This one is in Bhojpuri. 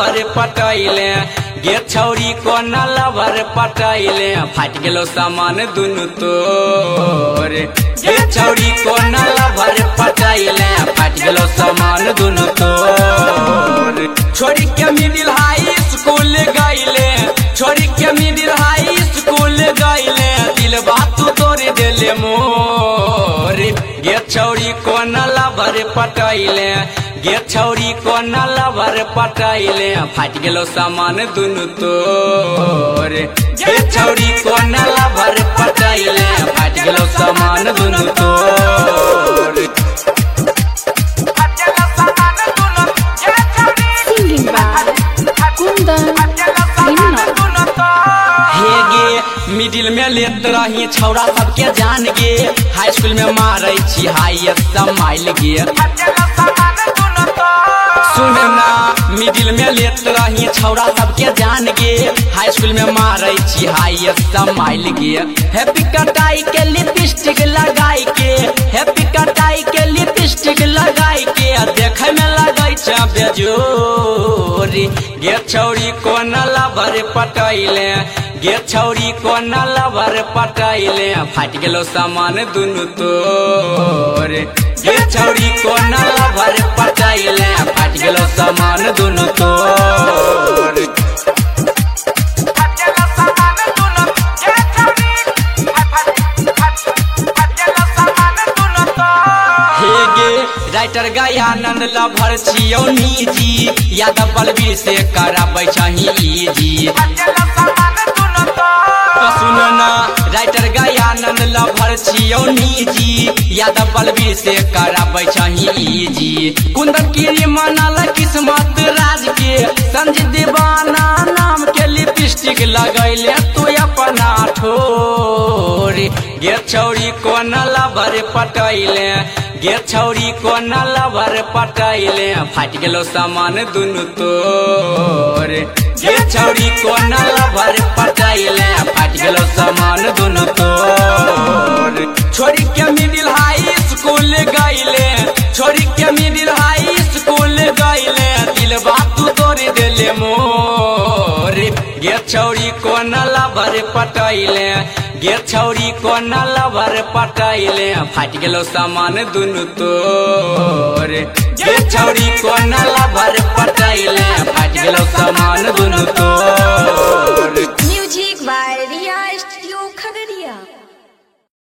लवर पटैले गे छौरी कोन लवर पटैले फाट गेलो सामान दुनु तोर गे छौरी कोन लवर पटैले फाट गेलो सामान दुनु तोर छोरी के मिडिल हाई स्कूल गइले छोरी के मिडिल हाई स्कूल गइले दिल बात तोड़ देले मोर गे छौरी कोन लवर पटैले गे छौरी कोन लवर पटैले फाट गेलो सामान दुनु तोर गे छौरी कोन लवर पटैले फाट गेलो सामान दुनु तोर Singing by Kundan हेगे मिडिल में लेत रही छौरा सबके जान गे हाई स्कूल में मारै छी हाई समाइल गे सुनना मिडिल में लेत रही छौरा सबके जान गे हाई स्कूल में मारै छी हाई समाइल गे हैप्पी कटाई के लिपस्टिक लगाई के हैप्पी कटाई के लिपस्टिक लगाई के देखे में लगै छ बेजोरी गे छौरी कोन लवर पटैले गे छौरी कोन लवर पटैले फाट गेलो सामान दुनु तोर गे छौरी कोन लवर पटैले फाट गेलो सामान दुनु तोर राइटर गयानंद लभर छियौ निजी यादव बलबीर से कराबै छही जी सुनना राइटर गयानंद लभर छियौ निजी यादव बलबीर से कराबै छही जी कुंदन गिरी मनल किस्मत राज के संजीव दीवाना नाम के लिपस्टिक लगैले तू अपना ठोर गे छौरी कोन लवर पटैले गे छौरी कोन लवर पटैले फाट गेलो सामान दुनु तोर गे छौरी कोन लवर पटैले फाट गेलो सामान दुनु तोर छोरी के मिडिल हाई स्कूल गइले छोरी के मिडिल हाई स्कूल गइले दिल बात तोड़ देले मोर गे छौरी कोन लवर पटैले गे छौरी कोन लवर पटैले फाट गेलो सामान दुनु तोर गे छौरी कोन लवर पटैले फाट गेलो सामान दुनु तोर।